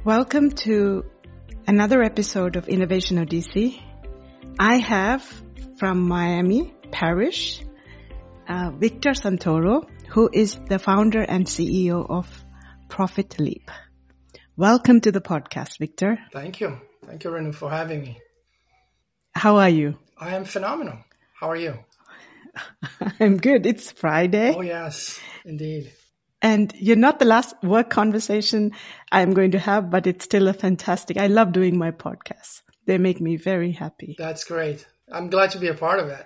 Welcome to another episode of Innovation Odyssey. I have from Miami Parish, Victor Santoro, who is the founder and CEO of Profit Leap. Welcome to the podcast, Victor. Thank you. Thank you, Renu, for having me. How are you? I am phenomenal. How are you? I'm good. It's Friday. Oh, yes, indeed. And you're not the last work conversation I'm going to have, but it's still I love doing my podcasts. They make me very happy. That's great. I'm glad to be a part of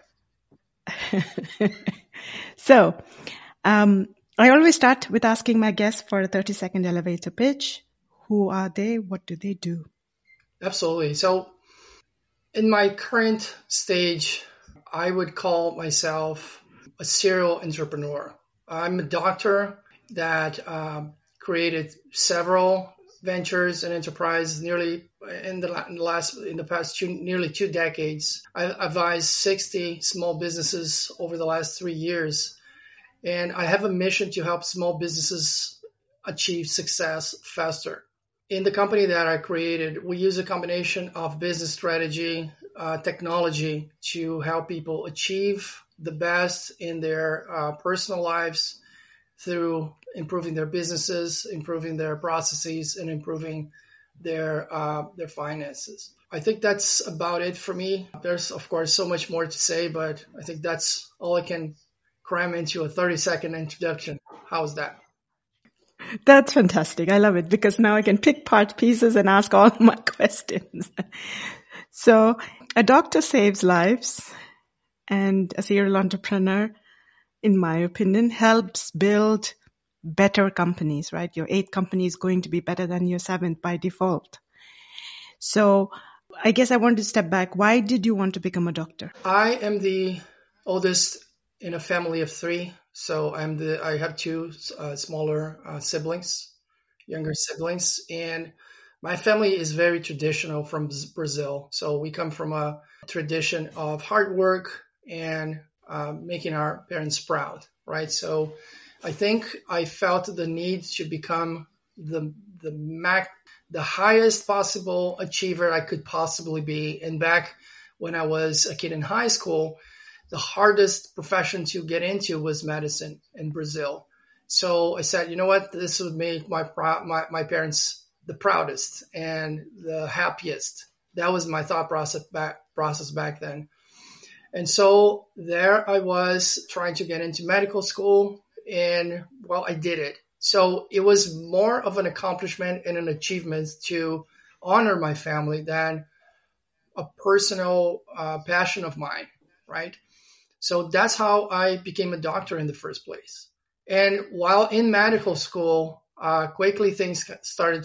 it. So, I always start with asking my guests for a 30-second elevator pitch. Who are they? What do they do? Absolutely. So in my current stage, I would call myself a serial entrepreneur. I'm a doctor that created several ventures and enterprises nearly in the past nearly 2 decades. I advised 60 small businesses over the last 3 years, and I have a mission to help small businesses achieve success faster. In the company that I created, we use a combination of business strategy, technology to help people achieve the best in their personal lives through improving their businesses, improving their processes, and improving their finances. I think that's about it for me. There's, of course, so much more to say, but I think that's all I can cram into a 30-second introduction. How's that? That's fantastic. I love it because now I can pick part pieces and ask all my questions. So a doctor saves lives, and a serial entrepreneur, in my opinion, helps build better companies, right? Your 8th company is going to be better than your 7th by default. So I guess I want to step back. Why did you want to become a doctor? I am the oldest in a family of 3. So I have 2 smaller siblings, younger siblings, and my family is very traditional from Brazil. So we come from a tradition of hard work and making our parents proud, right? So I think I felt the need to become the highest possible achiever I could possibly be. And back when I was a kid in high school, the hardest profession to get into was medicine in Brazil. So I said, you know what, this would make my parents the proudest and the happiest. That was my thought process back then. And so there I was trying to get into medical school, and well, I did it. So it was more of an accomplishment and an achievement to honor my family than a personal passion of mine, right? So that's how I became a doctor in the first place. And while in medical school, quickly things started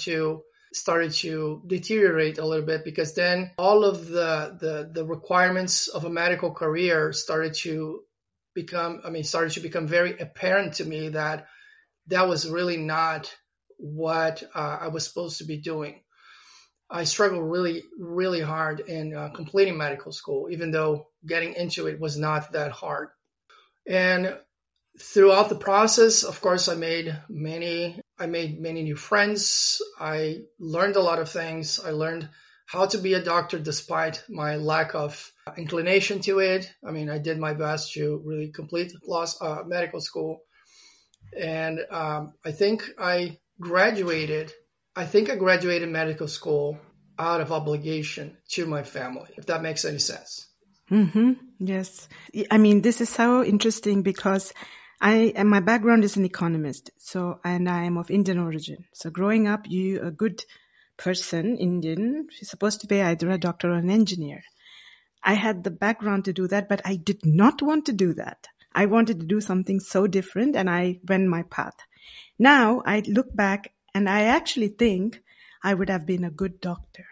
to deteriorate a little bit, because then all of the requirements of a medical career started to become very apparent to me that was really not what I was supposed to be doing. I struggled really, really hard in completing medical school, even though getting into it was not that hard. And throughout the process, of course, I made many new friends. I learned a lot of things. I learned how to be a doctor despite my lack of inclination to it. I mean, I did my best to really complete medical school. And I think I graduated medical school out of obligation to my family, if that makes any sense. Mm-hmm. Yes. I mean, this is so interesting because my background is an economist, and I am of Indian origin. So growing up, a good person, Indian, is supposed to be either a doctor or an engineer. I had the background to do that, but I did not want to do that. I wanted to do something so different, and I went my path. Now I look back and I actually think I would have been a good doctor.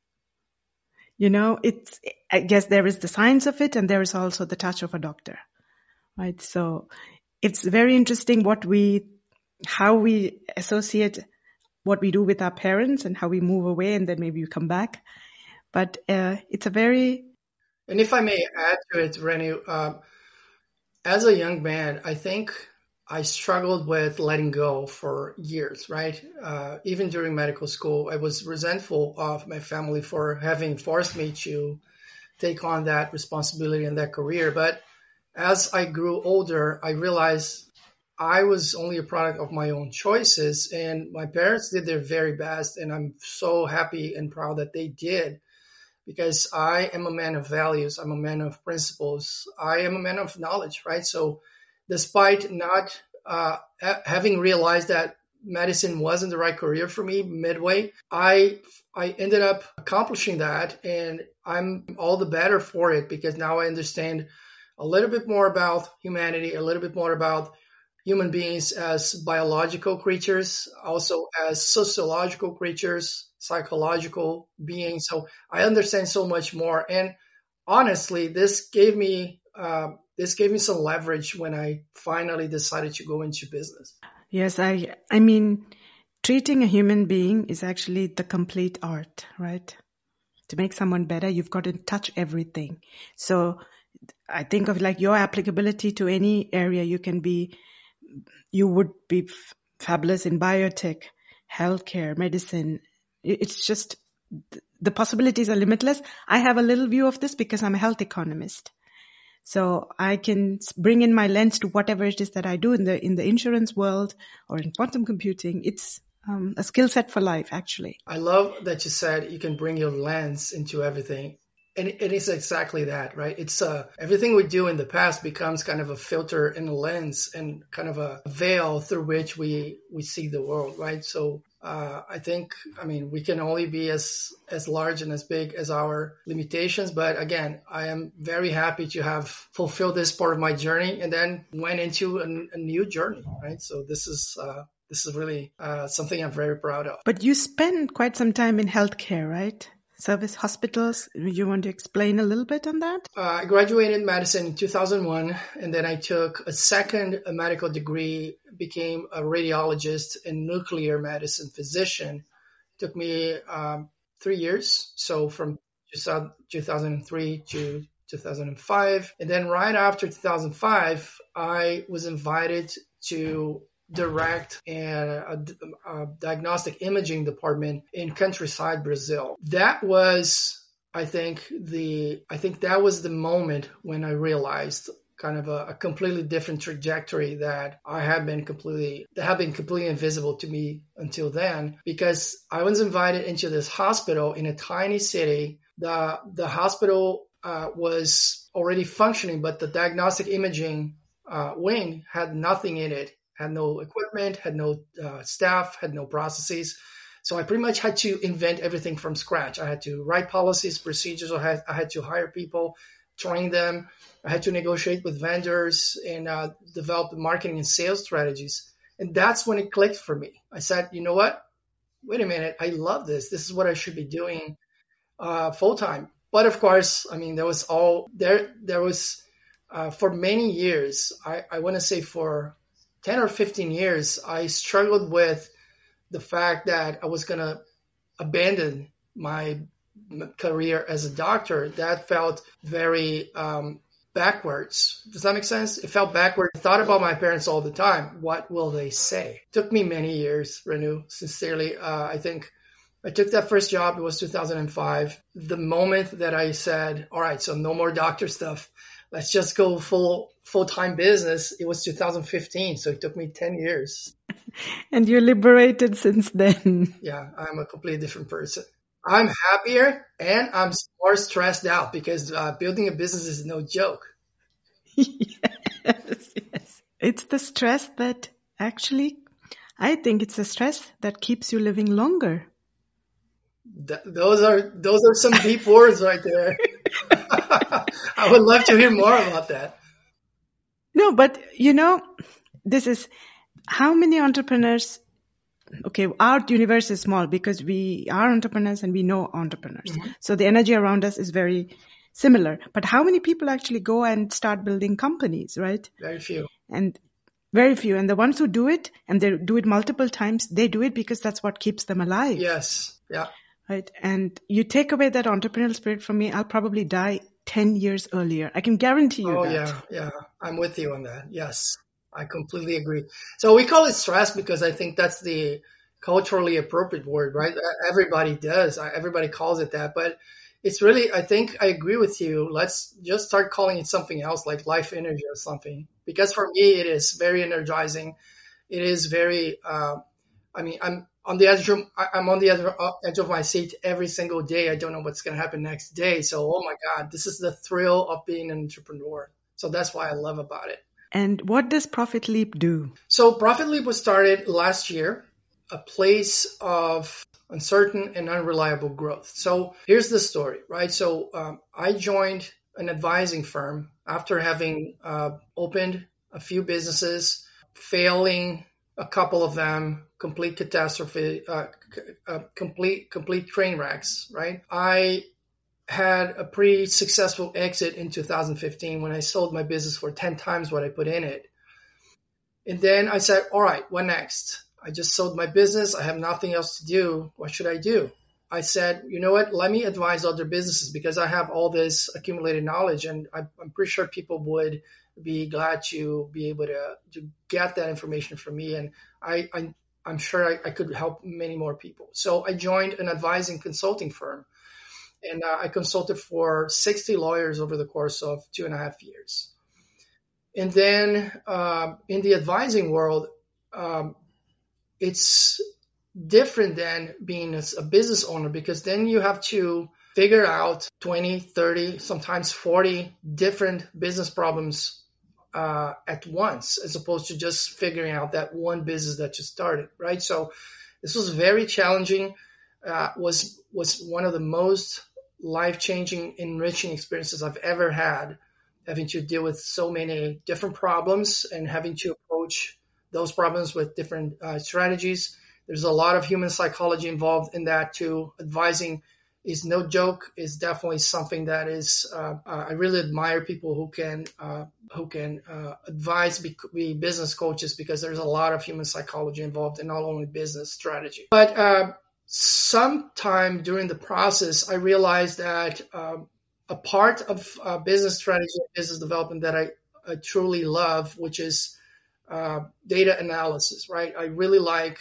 You know, I guess there is the science of it, and there is also the touch of a doctor, right? So it's very interesting how we associate what we do with our parents and how we move away and then maybe we come back. But it's a very... And if I may add to it, Renu, as a young man, I think I struggled with letting go for years, right? Even during medical school, I was resentful of my family for having forced me to take on that responsibility and that career. But as I grew older, I realized I was only a product of my own choices, and my parents did their very best. And I'm so happy and proud that they did because I am a man of values. I'm a man of principles. I am a man of knowledge, right? So, despite not having realized that medicine wasn't the right career for me midway, I ended up accomplishing that, and I'm all the better for it because now I understand a little bit more about humanity, a little bit more about human beings as biological creatures, also as sociological creatures, psychological beings. So I understand so much more. And honestly, this gave me some leverage when I finally decided to go into business. Yes, I mean, treating a human being is actually the complete art, right? To make someone better, you've got to touch everything. So I think of like your applicability to any area. You would be fabulous in biotech, healthcare, medicine. It's just the possibilities are limitless. I have a little view of this because I'm a health economist. So I can bring in my lens to whatever it is that I do in the insurance world or in quantum computing. It's a skill set for life, actually. I love that you said you can bring your lens into everything. And it is exactly that, right? It's everything we do in the past becomes kind of a filter and a lens and kind of a veil through which we see the world, right? So I think, I mean, we can only be as large and as big as our limitations. But again, I am very happy to have fulfilled this part of my journey and then went into a new journey, right? So this is really something I'm very proud of. But you spend quite some time in healthcare, right? Service hospitals. You want to explain a little bit on that? I graduated medicine in 2001, and then I took a second medical degree, became a radiologist and nuclear medicine physician. It took me 3 years, so from 2003 to 2005. And then right after 2005, I was invited to direct a diagnostic imaging department in countryside Brazil. That was, I think that was the moment when I realized kind of a completely different trajectory that had been completely invisible to me until then, because I was invited into this hospital in a tiny city. The hospital was already functioning, but the diagnostic imaging wing had nothing in it, had no equipment, had no staff, had no processes. So I pretty much had to invent everything from scratch. I had to write policies, procedures. I had to hire people, train them. I had to negotiate with vendors and develop marketing and sales strategies. And that's when it clicked for me. I said, you know what? Wait a minute. I love this. This is what I should be doing full time. But of course, I mean, there was for many years, I want to say for 10 or 15 years, I struggled with the fact that I was going to abandon my career as a doctor. That felt very backwards. Does that make sense? It felt backward. I thought about my parents all the time. What will they say? It took me many years, Renu, sincerely. I think I took that first job. It was 2005. The moment that I said, all right, so no more doctor stuff. Let's just go full-time business. It was 2015, so it took me 10 years. And you're liberated since then. Yeah, I'm a completely different person. I'm happier and I'm more stressed out because building a business is no joke. Yes. It's the stress that actually, I think it's the stress that keeps you living longer. Those are some deep words right there. I would love to hear more about that. No, but this is how many entrepreneurs. Okay, our universe is small because we are entrepreneurs and we know entrepreneurs. Mm-hmm. So the energy around us is very similar. But how many people actually go and start building companies, right? Very few. And very few. And the ones who do it, and they do it multiple times, they do it because that's what keeps them alive. Yes. Yeah. Right. And you take away that entrepreneurial spirit from me, I'll probably die 10 years earlier. I can guarantee you that. Oh, yeah. I'm with you on that. Yes. I completely agree. So we call it stress because I think that's the culturally appropriate word, right? Everybody does. Everybody calls it that, but it's really, I think I agree with you. Let's just start calling it something else like life energy or something. Because for me, it is very energizing. It is very, I mean, I'm on the edge of my seat every single day. I don't know what's going to happen next day. So, oh my God, this is the thrill of being an entrepreneur. So that's why I love about it. And what does Profit Leap do? So Profit Leap was started last year, a place of uncertain and unreliable growth. So here's the story, right? So I joined an advising firm after having opened a few businesses, failing a couple of them, complete catastrophe, complete train wrecks, right? I had a pretty successful exit in 2015 when I sold my business for 10 times what I put in it. And then I said, all right, what next? I just sold my business. I have nothing else to do. What should I do? I said, you know what? Let me advise other businesses because I have all this accumulated knowledge, and I'm pretty sure people would be glad to be able to get that information from me. And I'm sure I could help many more people. So I joined an advising consulting firm, and I consulted for 60 lawyers over the course of 2.5 years. And then in the advising world, it's different than being a business owner because then you have to figure out 20, 30, sometimes 40 different business problems at once, as opposed to just figuring out that one business that you started, right? So this was very challenging, was one of the most life-changing, enriching experiences I've ever had, having to deal with so many different problems and having to approach those problems with different strategies. There's a lot of human psychology involved in that too. Advising is no joke. It's definitely something that is. I really admire people who can advise, be business coaches, because there's a lot of human psychology involved in not only business strategy. But sometime during the process, I realized that a part of business strategy and business development that I truly love, which is data analysis, right? I really like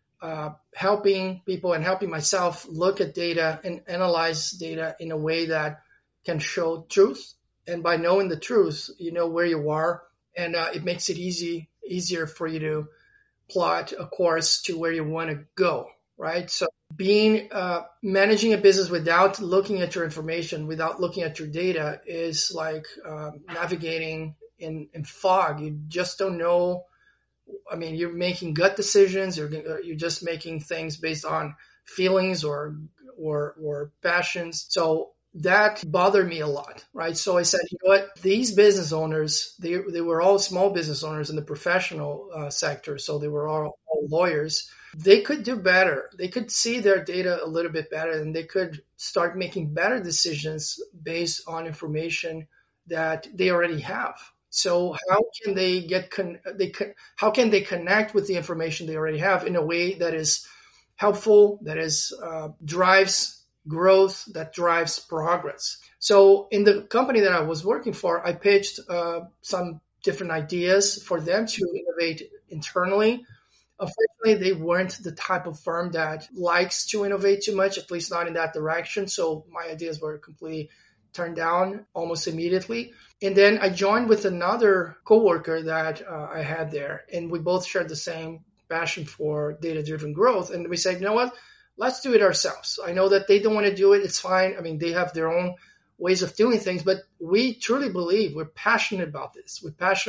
helping people and helping myself look at data and analyze data in a way that can show truth. And by knowing the truth, you know where you are, and it makes it easier for you to plot a course to where you want to go, right? So managing a business without looking at your information, without looking at your data, is like navigating in fog. You just don't know. I mean, you're making gut decisions. You're just making things based on feelings or passions. So that bothered me a lot, right? So I said, you know what? These business owners, they were all small business owners in the professional sector, so they were all lawyers. They could do better. They could see their data a little bit better, and they could start making better decisions based on information that they already have. So how can they how can they connect with the information they already have in a way that is helpful, that is drives growth, that drives progress? So in the company that I was working for, I pitched some different ideas for them to innovate internally. Unfortunately, they weren't the type of firm that likes to innovate too much, at least not in that direction. So my ideas were completely turned down almost immediately. And then I joined with another coworker that I had there, and we both shared the same passion for data-driven growth. And we said, you know what, let's do it ourselves. I know that they don't want to do it. It's fine. I mean, they have their own ways of doing things, but we truly believe, we're passionate about this.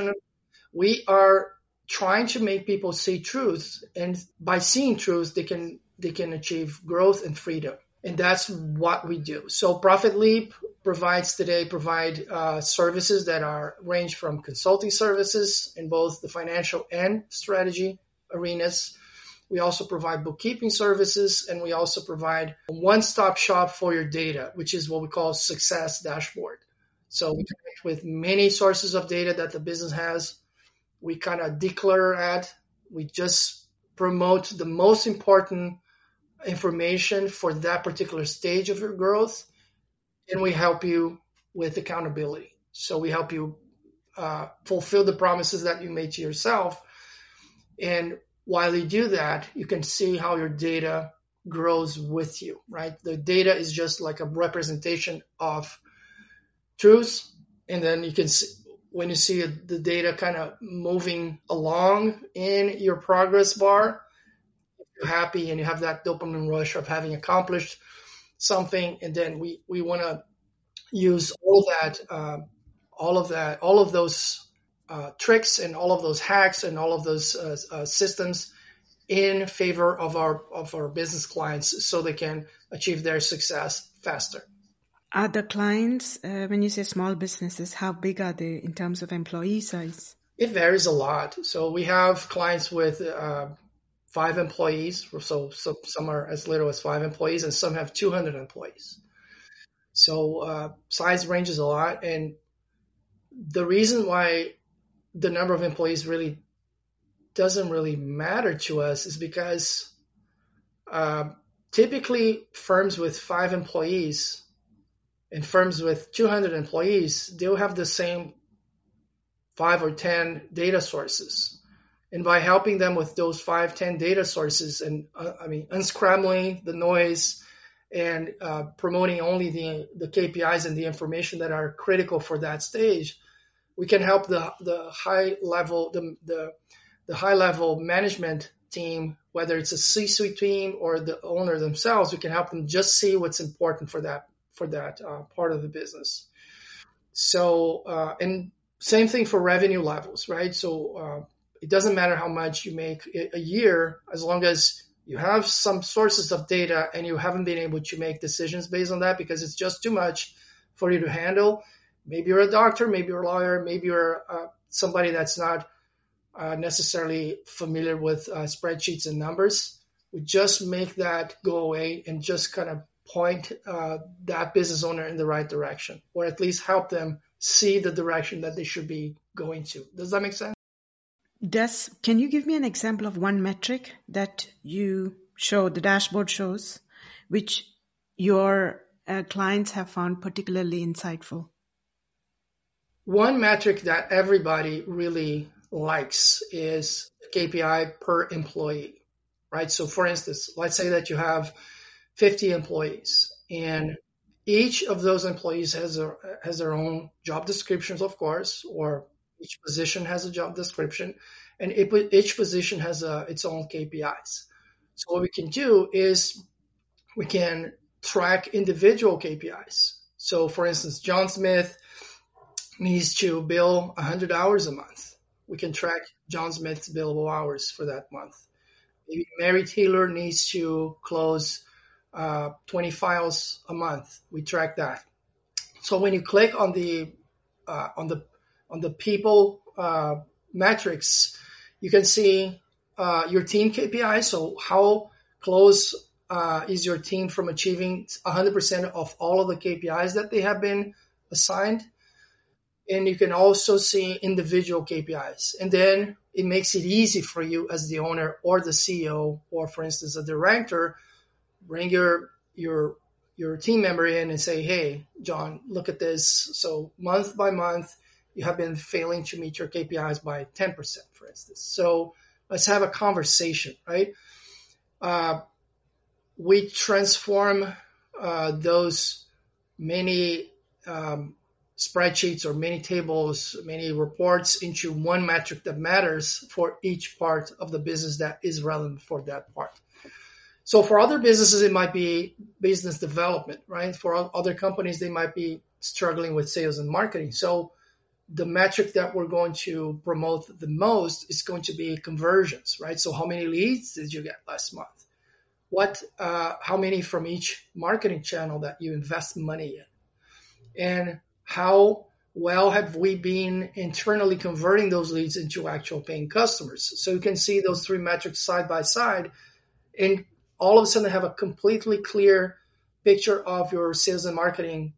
We are trying to make people see truth, and by seeing truth, they can achieve growth and freedom. And that's what we do. So Profit Leap provide services that range from consulting services in both the financial and strategy arenas. We also provide bookkeeping services, and we also provide a one-stop shop for your data, which is what we call Success Dashboard. So we connect with many sources of data that the business has. We kind of declutter at. We just promote the most important information for that particular stage of your growth, and we help you with accountability. So we help you fulfill the promises that you made to yourself. And while you do that, you can see how your data grows with you, right? The data is just like a representation of truth. And then you can see, when you see the data kind of moving along in your progress bar, you're happy and you have that dopamine rush of having accomplished something. And then we want to use all of those tricks and all of those hacks and all of those systems in favor of our business clients so they can achieve their success faster. Are the clients, when you say small businesses, how big are they in terms of employee size? It varies a lot. So we have clients with 5 employees. So some are as little as 5 employees, and some have 200 employees. So size ranges a lot. And the reason why the number of employees really doesn't really matter to us is because typically firms with 5 employees and firms with 200 employees, they'll have the same 5 or 10 data sources. And by helping them with those 5, 10 data sources and unscrambling the noise and promoting only the KPIs and the information that are critical for that stage, we can help the high level management team, whether it's a C-suite team or the owner themselves. We can help them just see what's important for that part of the business. So and same thing for revenue levels, right? So it doesn't matter how much you make a year, as long as you have some sources of data and you haven't been able to make decisions based on that because it's just too much for you to handle. Maybe you're a doctor, maybe you're a lawyer, maybe you're somebody that's not necessarily familiar with spreadsheets and numbers. We just make that go away and just kind of point that business owner in the right direction, or at least help them see the direction that they should be going to. Does that make sense? Can you give me an example of one metric that you show, the dashboard shows, which your clients have found particularly insightful? One metric that everybody really likes is KPI per employee, right? So for instance, let's say that you have 50 employees and each of those employees has their own job descriptions, of course, or each position has a job description, and each position has its own KPIs. So what we can do is we can track individual KPIs. So for instance, John Smith needs to bill 100 hours a month. We can track John Smith's billable hours for that month. Maybe Mary Taylor needs to close 20 files a month. We track that. So when you click on the people metrics, you can see your team KPI. So how close is your team from achieving 100% of all of the KPIs that they have been assigned? And you can also see individual KPIs. And then it makes it easy for you as the owner or the CEO, or for instance, a director, bring your team member in and say, hey, John, look at this. So month by month, you have been failing to meet your KPIs by 10%, for instance. So let's have a conversation, right? We transform those many spreadsheets or many tables, many reports into one metric that matters for each part of the business that is relevant for that part. So for other businesses, it might be business development, right? For other companies, they might be struggling with sales and marketing. So the metric that we're going to promote the most is going to be conversions, right? So how many leads did you get last month? How many from each marketing channel that you invest money in? And how well have we been internally converting those leads into actual paying customers? So you can see those 3 metrics side by side, and all of a sudden have a completely clear picture of your sales and marketing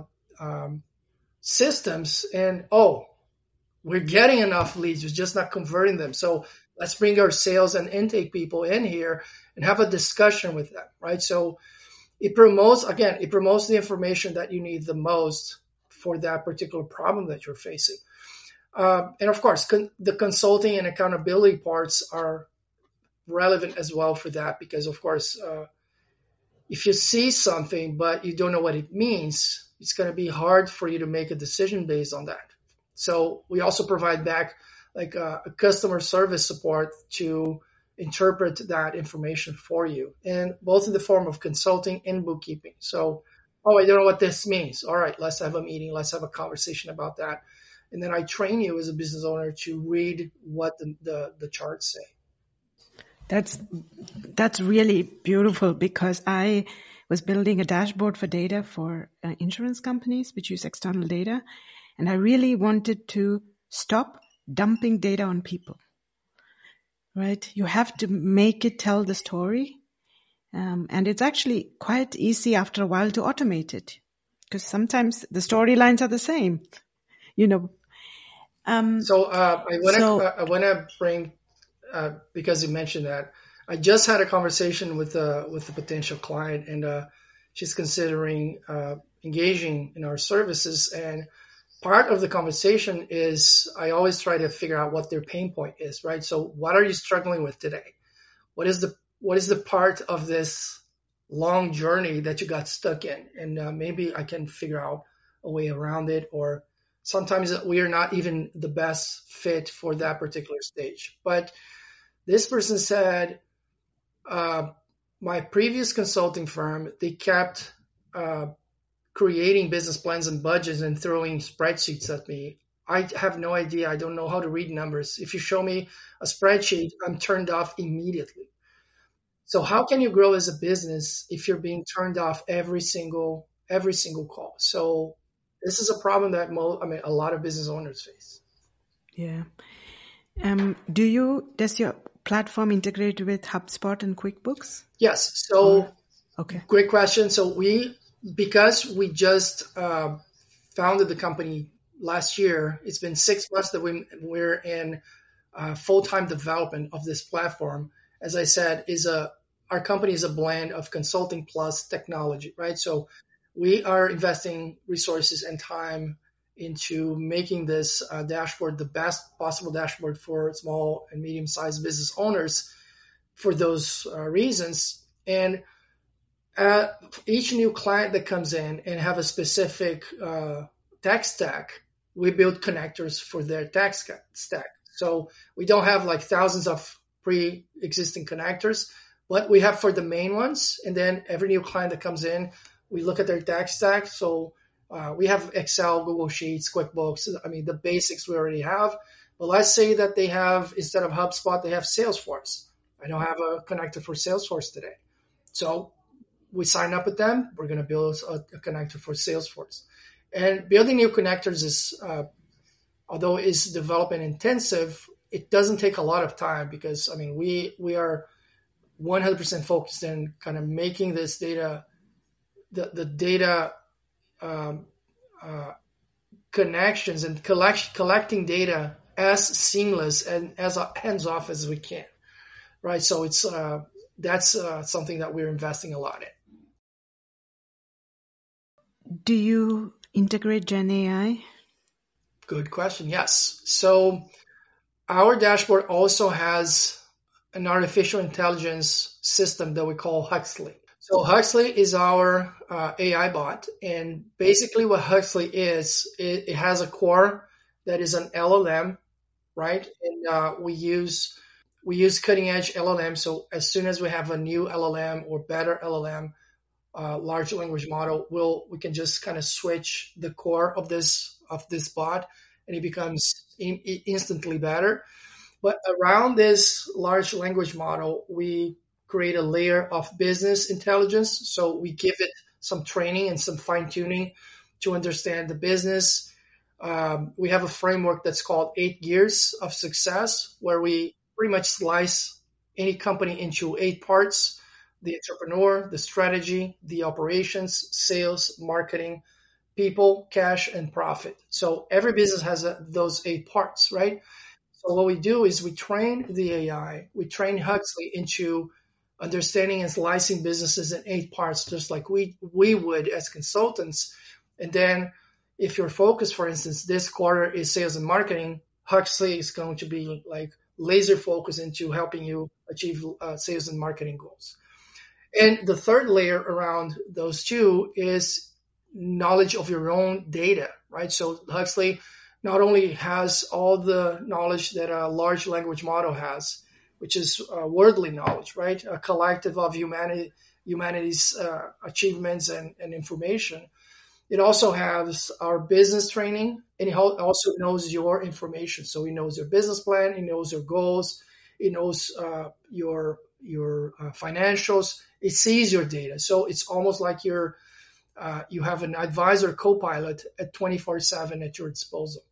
systems. And, we're getting enough leads, we're just not converting them. So let's bring our sales and intake people in here and have a discussion with them, right? So it promotes the information that you need the most for that particular problem that you're facing. And of course, the consulting and accountability parts are relevant as well for that, because of course, if you see something but you don't know what it means, it's going to be hard for you to make a decision based on that. So we also provide back like a customer service support to interpret that information for you, and both in the form of consulting and bookkeeping. So, oh, I don't know what this means. All right, let's have a meeting. Let's have a conversation about that. And then I train you as a business owner to read what the charts say. That's really beautiful, because I was building a dashboard for data for insurance companies which use external data, and I really wanted to stop dumping data on people. Right? You have to make it tell the story, and it's actually quite easy after a while to automate it, because sometimes the storylines are the same. You know. So I want to bring, because you mentioned that, I just had a conversation with a potential client, and she's considering engaging in our services. And part of the conversation is I always try to figure out what their pain point is, right? So what are you struggling with today? What is the part of this long journey that you got stuck in? And maybe I can figure out a way around it, or sometimes we are not even the best fit for that particular stage. But this person said, my previous consulting firm, they kept creating business plans and budgets and throwing spreadsheets at me. I have no idea. I don't know how to read numbers. If you show me a spreadsheet, I'm turned off immediately. So how can you grow as a business if you're being turned off every single call? So this is a problem that a lot of business owners face. Yeah. Does your platform integrate with HubSpot and QuickBooks? Yes. So, okay. Great question. So because we just founded the company last year, it's been 6 months that we're in full-time development of this platform. As I said, our company is a blend of consulting plus technology, right? So we are investing resources and time into making this dashboard the best possible dashboard for small and medium-sized business owners for those reasons. And each new client that comes in and have a specific tech stack, we build connectors for their tech stack. So we don't have like thousands of pre-existing connectors, but we have for the main ones. And then every new client that comes in, we look at their tech stack. So we have Excel, Google Sheets, QuickBooks. I mean, the basics we already have. But let's say that they have, instead of HubSpot, they have Salesforce. I don't have a connector for Salesforce today. So we sign up with them. We're going to build a connector for Salesforce. And building new connectors is, although it's development intensive, it doesn't take a lot of time, because, I mean, we are 100% focused in kind of making this data, the data connections and collecting data as seamless and as hands-off as we can, right? So it's that's something that we're investing a lot in. Do you integrate Gen AI? Good question. Yes. So our dashboard also has an artificial intelligence system that we call Huxley. So Huxley is our AI bot, and basically what Huxley is, it has a core that is an LLM, right? And we use cutting edge LLM. So as soon as we have a new LLM or better LLM, large language model, we can just kind of switch the core of this bot, and it becomes instantly better. But around this large language model, we create a layer of business intelligence. So we give it some training and some fine tuning to understand the business. We have a framework that's called 8 Gears of Success, where we pretty much slice any company into 8 parts: the entrepreneur, the strategy, the operations, sales, marketing, people, cash, and profit. So every business has those 8 parts, right? So what we do is we train the AI, we train Huxley into understanding and slicing businesses in 8 parts, just like we would as consultants. And then if your focus, for instance, this quarter is sales and marketing, Huxley is going to be like laser focused into helping you achieve sales and marketing goals. And the third layer around those two is knowledge of your own data, right? So Huxley not only has all the knowledge that a large language model has, which is worldly knowledge, right? A collective of humanity's achievements and information. It also has our business training, and it also knows your information. So it knows your business plan, it knows your goals, it knows your financials. It sees your data. So it's almost like you have an advisor co-pilot at 24/7 at your disposal.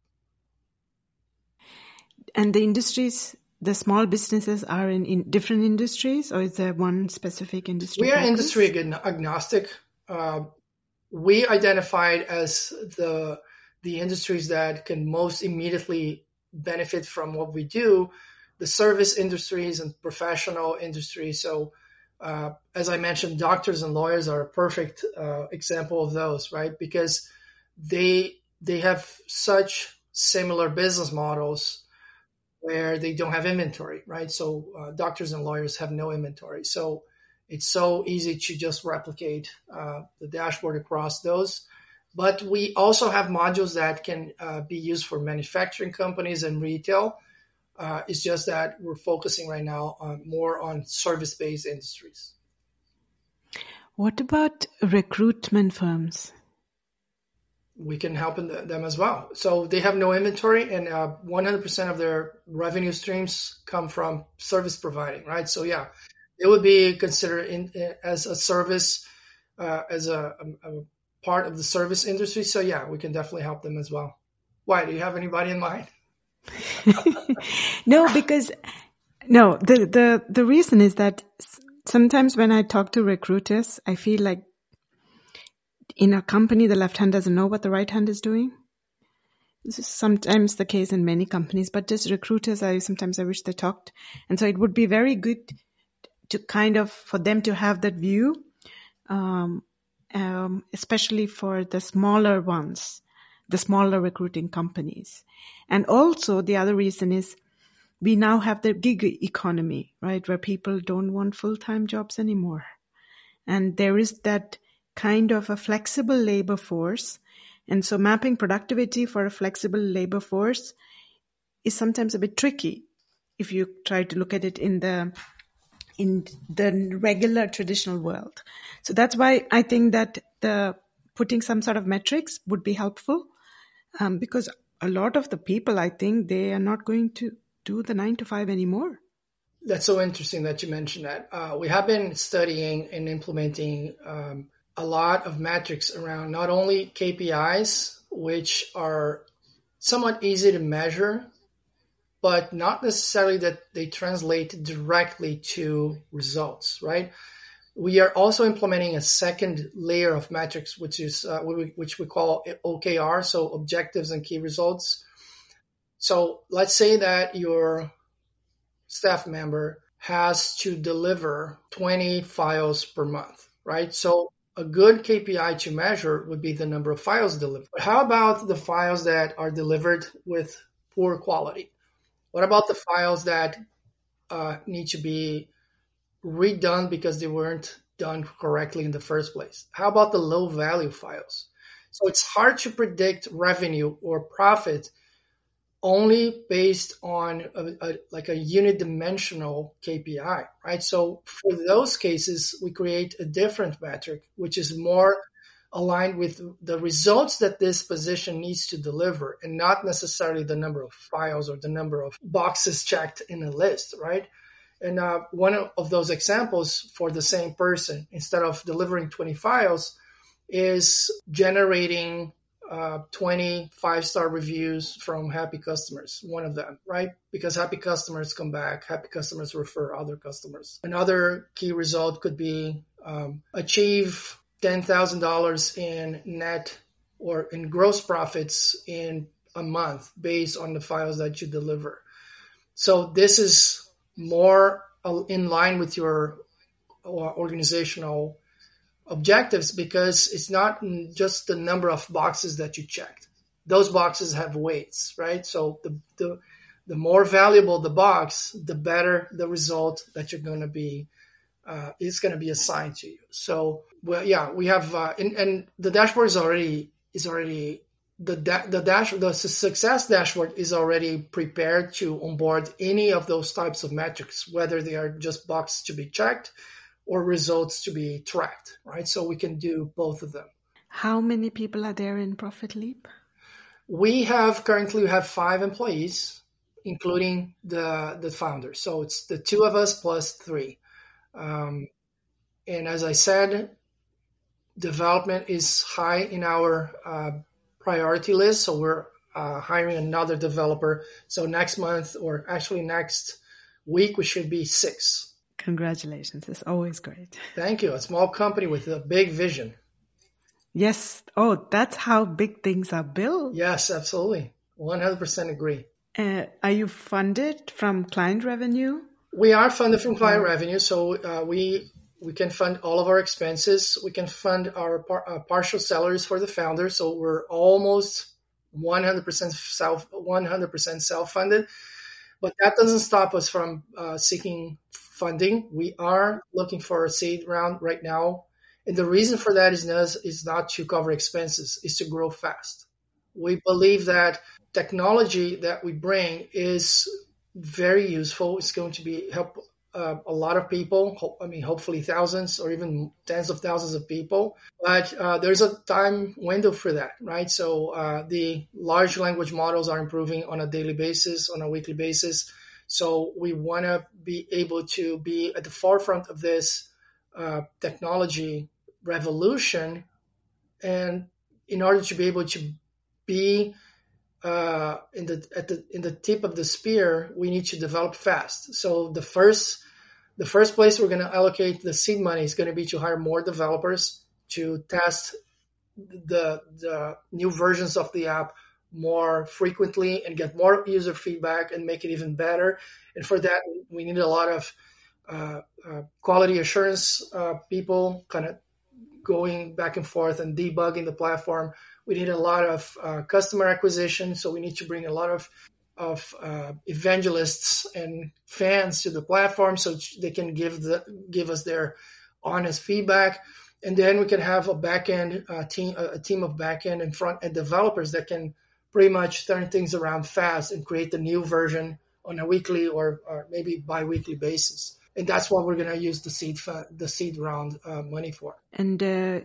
And the industries, the small businesses are in different industries, or is there one specific industry? We are industry agnostic. We identified as the industries that can most immediately benefit from what we do, the service industries and professional industries. So, as I mentioned, doctors and lawyers are a perfect example of those, right? Because they have such similar business models where they don't have inventory, right? So doctors and lawyers have no inventory. So it's so easy to just replicate the dashboard across those. But we also have modules that can be used for manufacturing companies and retail. It's just that we're focusing right now more on service-based industries. What about recruitment firms? We can help them as well. So they have no inventory, and 100% of their revenue streams come from service providing, right? So yeah, it would be considered as a service, as a part of the service industry. So yeah, we can definitely help them as well. Why? Do you have anybody in mind? No, because the reason is that sometimes when I talk to recruiters, I feel like in a company, the left hand doesn't know what the right hand is doing. This is sometimes the case in many companies, but just recruiters, sometimes I wish they talked. And so it would be very good to for them to have that view, especially for the smaller ones, the smaller recruiting companies. And also the other reason is we now have the gig economy, right, where people don't want full-time jobs anymore. And there is that kind of a flexible labor force. And so mapping productivity for a flexible labor force is sometimes a bit tricky if you try to look at it in the regular traditional world. So that's why I think that putting some sort of metrics would be helpful, because a lot of the people, I think, they are not going to do the 9 to 5 anymore. That's so interesting that you mentioned that. We have been studying and implementing a lot of metrics around not only KPIs, which are somewhat easy to measure, but not necessarily that they translate directly to results, right? We are also implementing a second layer of metrics, which we call OKR, so objectives and key results. So let's say that your staff member has to deliver 20 files per month, right? So a good KPI to measure would be the number of files delivered. But how about the files that are delivered with poor quality? What about the files that need to be redone because they weren't done correctly in the first place? How about the low value files? So it's hard to predict revenue or profit only based on a unidimensional KPI, right? So for those cases, we create a different metric, which is more aligned with the results that this position needs to deliver, and not necessarily the number of files or the number of boxes checked in a list, right? And one of those examples for the same person, instead of delivering 20 files, is generating 20 5-star reviews from happy customers, one of them, right? Because happy customers come back, happy customers refer other customers. Another key result could be achieve $10,000 in net or in gross profits in a month based on the files that you deliver. So this is more in line with your organizational objectives because it's not just the number of boxes that you checked. Those boxes have weights, right? So the more valuable the box, the better the result that you're going to be is going to be assigned to you. So, well, yeah, we have, and the dashboard is already the success dashboard is already prepared to onboard any of those types of metrics, whether they are just boxes to be checked or results to be tracked, right? So we can do both of them. How many people are there in Profit Leap? We currently have 5 employees, including the founder. So it's the 2 of us plus 3. And as I said, development is high in our priority list. So we're hiring another developer. So next month, or actually next week, we should be 6. Congratulations. It's always great. Thank you. A small company with a big vision. Yes. Oh, that's how big things are built. Yes, absolutely. 100% agree. Are you funded from client revenue? We are funded from client revenue, so we can fund all of our expenses. We can fund our partial salaries for the founder, so we're almost 100% self-funded. But that doesn't stop us from seeking funding. We are looking for a seed round right now, and the reason for that is not to cover expenses, is to grow fast. We believe that technology that we bring is very useful. It's going to be help a lot of people. I mean, hopefully thousands or even tens of thousands of people. But there's a time window for that, right? So the large language models are improving on a daily basis, on a weekly basis. So we want to be able to be at the forefront of this technology revolution, and in order to be able to be in the tip of the spear, we need to develop fast. So the first place we're going to allocate the seed money is going to be to hire more developers to test the new versions of the app more frequently and get more user feedback and make it even better. And for that, we need a lot of quality assurance people kind of going back and forth and debugging the platform. We need a lot of customer acquisition, so we need to bring a lot of evangelists and fans to the platform so they can give us their honest feedback. And then we can have a backend team of backend and front end developers that can pretty much turn things around fast and create the new version on a weekly or maybe bi-weekly basis. And that's what we're going to use the seed round money for. And have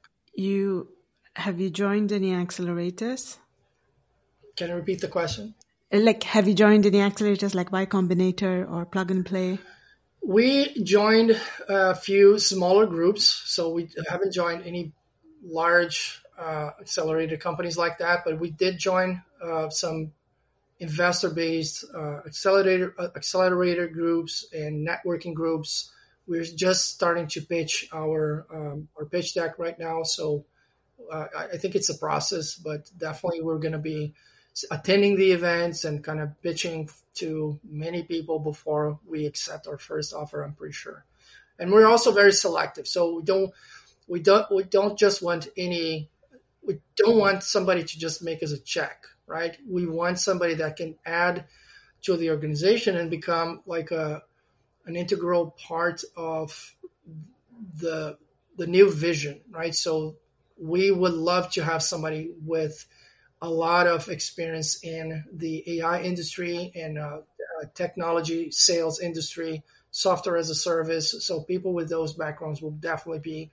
you joined any accelerators? Can you repeat the question? Like, have you joined any accelerators like Y Combinator or Plug and Play? We joined a few smaller groups, so we haven't joined any large accelerator companies like that, but we did join some investor-based accelerator groups and networking groups. We're just starting to pitch our pitch deck right now, so I think it's a process, but definitely we're going to be attending the events and kind of pitching to many people before we accept our first offer, I'm pretty sure. And we're also very selective, so we don't just want we don't want somebody to just make us a check, right? We want somebody that can add to the organization and become like an integral part of the new vision, right? So we would love to have somebody with a lot of experience in the AI industry and technology sales industry, software as a service. So people with those backgrounds will definitely be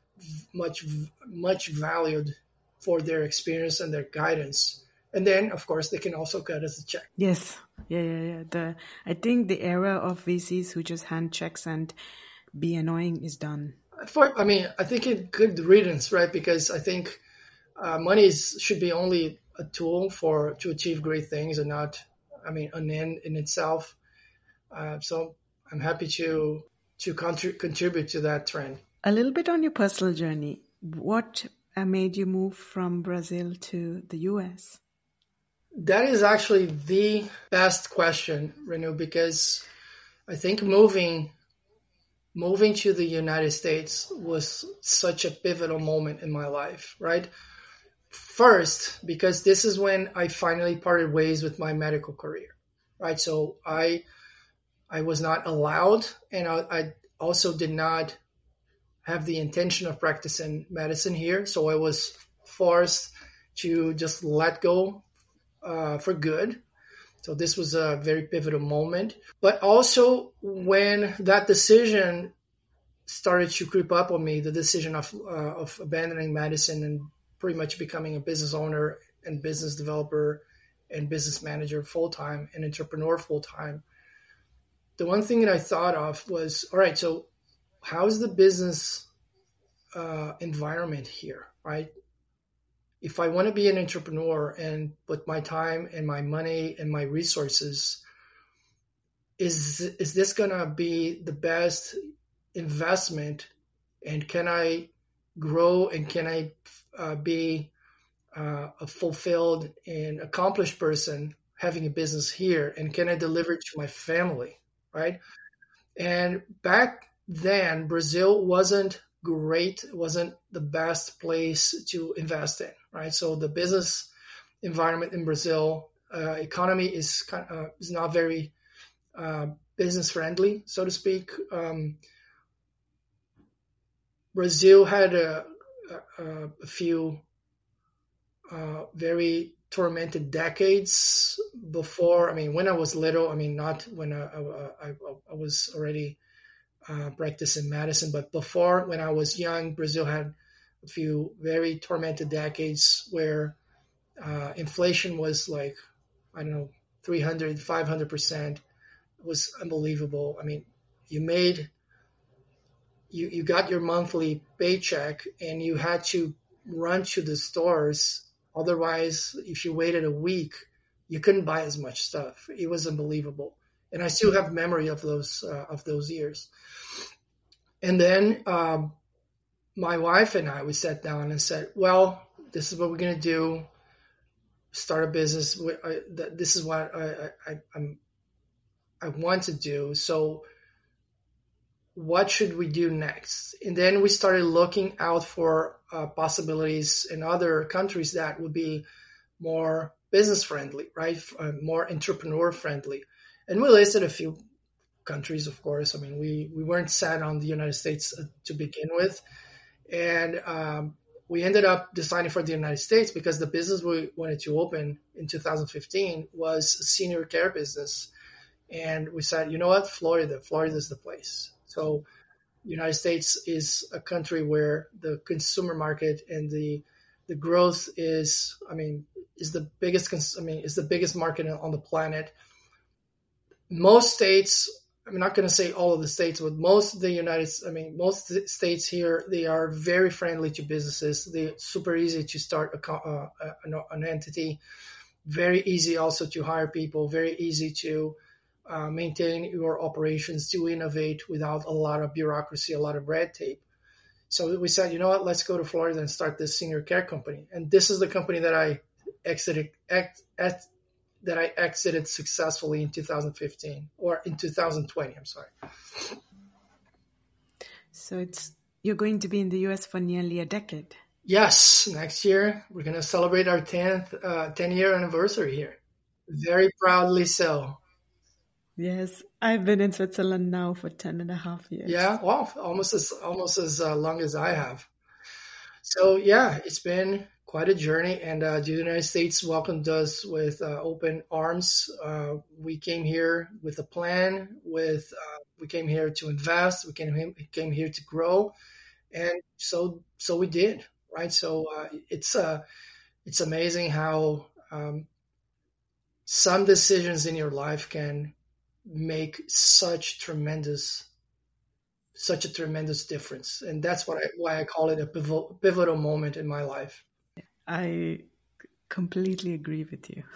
much valued for their experience and their guidance. And then, of course, they can also cut us a check. Yes. Yeah. I think the era of VCs who just hand checks and be annoying is done. I think it's good riddance, right? Because I think money should be only a tool to achieve great things and not, an end in itself. So I'm happy to contribute to that trend. A little bit on your personal journey. What made you move from Brazil to the US? That is actually the best question, Renu, because I think moving moving to the United States was such a pivotal moment in my life, right? First, because this is when I finally parted ways with my medical career, right? So I was not allowed, and I also did not have the intention of practicing medicine here. So I was forced to just let go for good. So this was a very pivotal moment. But also when that decision started to creep up on me, the decision of abandoning medicine and pretty much becoming a business owner and business developer and business manager full time and entrepreneur full time, the one thing that I thought of was, all right, so how's the business environment here, right? If I want to be an entrepreneur and put my time and my money and my resources, is this gonna be the best investment? And can I grow and can I be a fulfilled and accomplished person having a business here? And can I deliver it to my family, right? And back then, Brazil wasn't great, wasn't the best place to invest in, right? So the business environment in Brazil, economy is not very business friendly, so to speak. Brazil had a few very tormented decades before. I mean, when I was little, I mean, not when I was already practicing medicine, but before, when I was young, Brazil had a few very tormented decades where inflation was like, I don't know, 300, 500%. It was unbelievable. I mean, you made you got your monthly paycheck and you had to run to the stores. Otherwise, if you waited a week, you couldn't buy as much stuff. It was unbelievable, and I still have memory of those years. And then my wife and I, we sat down and said, "Well, this is what we're gonna do. Start a business. This is what I want to do. So what should we do next?" And then we started looking out for possibilities in other countries that would be more business friendly, right? More entrepreneur friendly. And we listed a few countries, of course. I mean, we weren't set on the United States to begin with. And we ended up deciding for the United States because the business we wanted to open in 2015 was a senior care business. And we said, you know what, Florida is the place. So United States is a country where the consumer market and the growth is, I mean, is the biggest, is the biggest market on the planet. Most states, I'm not going to say all of the states, but most of the most states here, they are very friendly to businesses. They're super easy to start an entity, very easy also to hire people, very easy to maintain your operations, to innovate without a lot of bureaucracy, a lot of red tape. So we said, you know what, let's go to Florida and start this senior care company. And this is the company that I exited successfully in 2015 or in 2020. I'm sorry. So you're going to be in the US for nearly a decade. Yes, next year we're going to celebrate our 10-year anniversary here. Very proudly so. Yes, I've been in Switzerland now for 10.5 years. Yeah, well, almost as long as I have. So yeah, it's been quite a journey, and the United States welcomed us with open arms. We came here with a plan. We came here to invest. We came here to grow, and so we did, right? So it's amazing how some decisions in your life can make such a tremendous difference, and that's why I call it a pivotal moment in my life. I completely agree with you.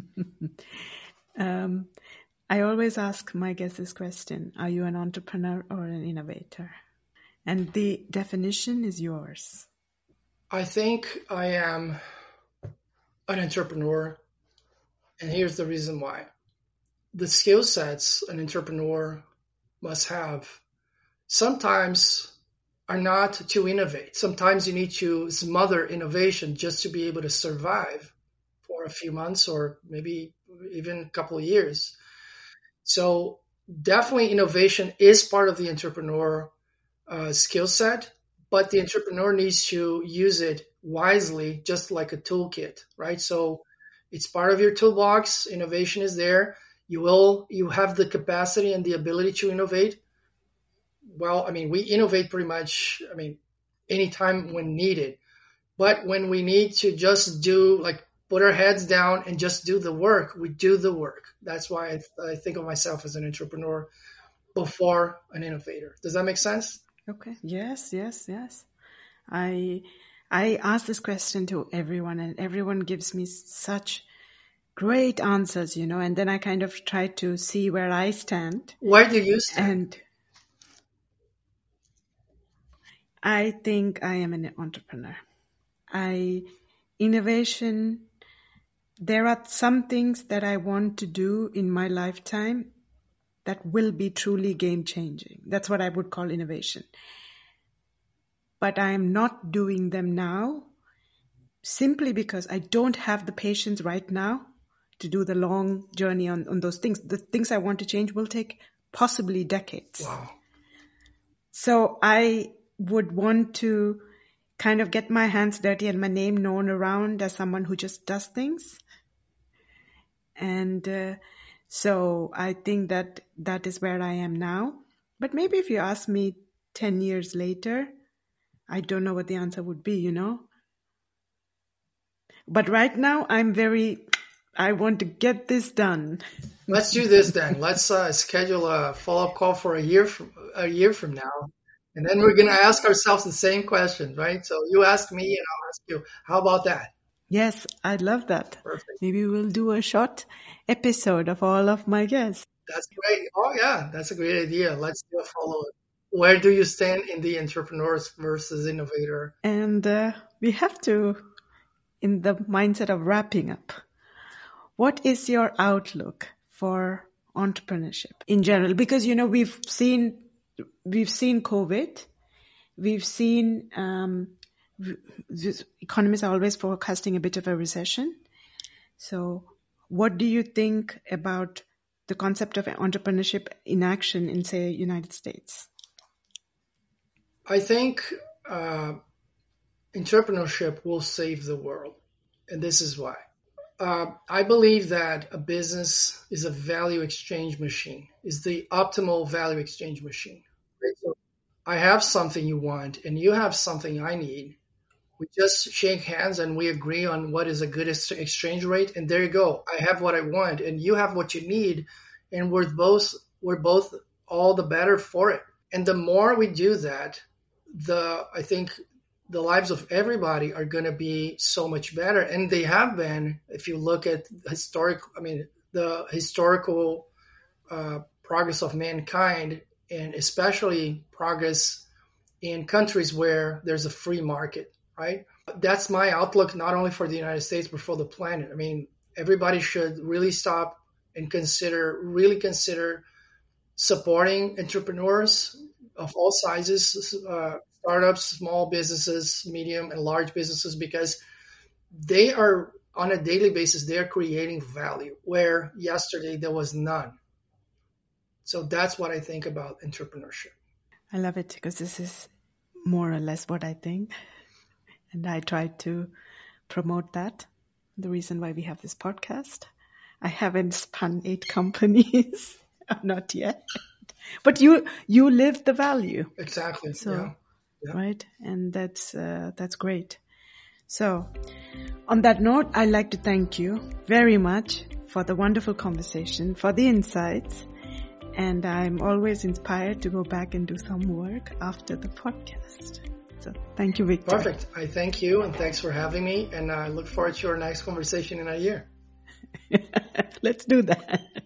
I always ask my guests this question: are you an entrepreneur or an innovator? And the definition is yours. I think I am an entrepreneur, and here's the reason why. The skill sets an entrepreneur must have sometimes are not to innovate. Sometimes you need to smother innovation just to be able to survive for a few months or maybe even a couple of years. So definitely innovation is part of the entrepreneur skill set, but the entrepreneur needs to use it wisely, just like a toolkit, right? So it's part of your toolbox. Innovation is there. You have the capacity and the ability to innovate. Well, I mean, we innovate pretty much, I mean, anytime when needed. But when we need to just do, like, put our heads down and just do the work, we do the work. That's why I think of myself as an entrepreneur before an innovator. Does that make sense? Okay. Yes, yes, yes. I I ask this question to everyone, and everyone gives me such great answers, and then I kind of try to see where I stand. Why do you stand? And I think I am an entrepreneur. Innovation, there are some things that I want to do in my lifetime that will be truly game changing. That's what I would call innovation. But I am not doing them now simply because I don't have the patience right now to do the long journey on those things. The things I want to change will take possibly decades. Wow. So I would want to kind of get my hands dirty and my name known around as someone who just does things. And so I think that is where I am now. But maybe if you ask me 10 years later, I don't know what the answer would be, But right now, I want to get this done. Let's do this then. Let's schedule a follow-up call for a year from now. And then we're going to ask ourselves the same question, right? So you ask me and I'll ask you. How about that? Yes, I'd love that. Perfect. Maybe we'll do a short episode of all of my guests. That's great. Oh, yeah, that's a great idea. Let's do a follow-up. Where do you stand in the entrepreneurs versus innovator? And we have to, in the mindset of wrapping up, what is your outlook for entrepreneurship in general? Because, we've seen COVID. We've seen economists are always forecasting a bit of a recession. So what do you think about the concept of entrepreneurship in action in, say, United States? I think entrepreneurship will save the world. And this is why. I believe that a business is a value exchange machine, is the optimal value exchange machine. Right? So I have something you want and you have something I need. We just shake hands and we agree on what is a good exchange rate. And there you go. I have what I want and you have what you need. And we're both all the better for it. And the more we do that, I think the lives of everybody are going to be so much better. And they have been, if you look at the historical progress of mankind, and especially progress in countries where there's a free market, right? That's my outlook, not only for the United States, but for the planet. I mean, everybody should really stop and really consider supporting entrepreneurs of all sizes, startups, small businesses, medium and large businesses, because they are on a daily basis, they are creating value where yesterday there was none. So that's what I think about entrepreneurship. I love it because this is more or less what I think. And I try to promote that. The reason why we have this podcast. I haven't spun 8 companies. Not yet. But you live the value. Exactly. So, yeah. Right? And that's great. So, on that note, I'd like to thank you very much for the wonderful conversation, for the insights. And I'm always inspired to go back and do some work after the podcast. So thank you, Victor. Perfect. I thank you and thanks for having me. And I look forward to our next conversation in a year. Let's do that.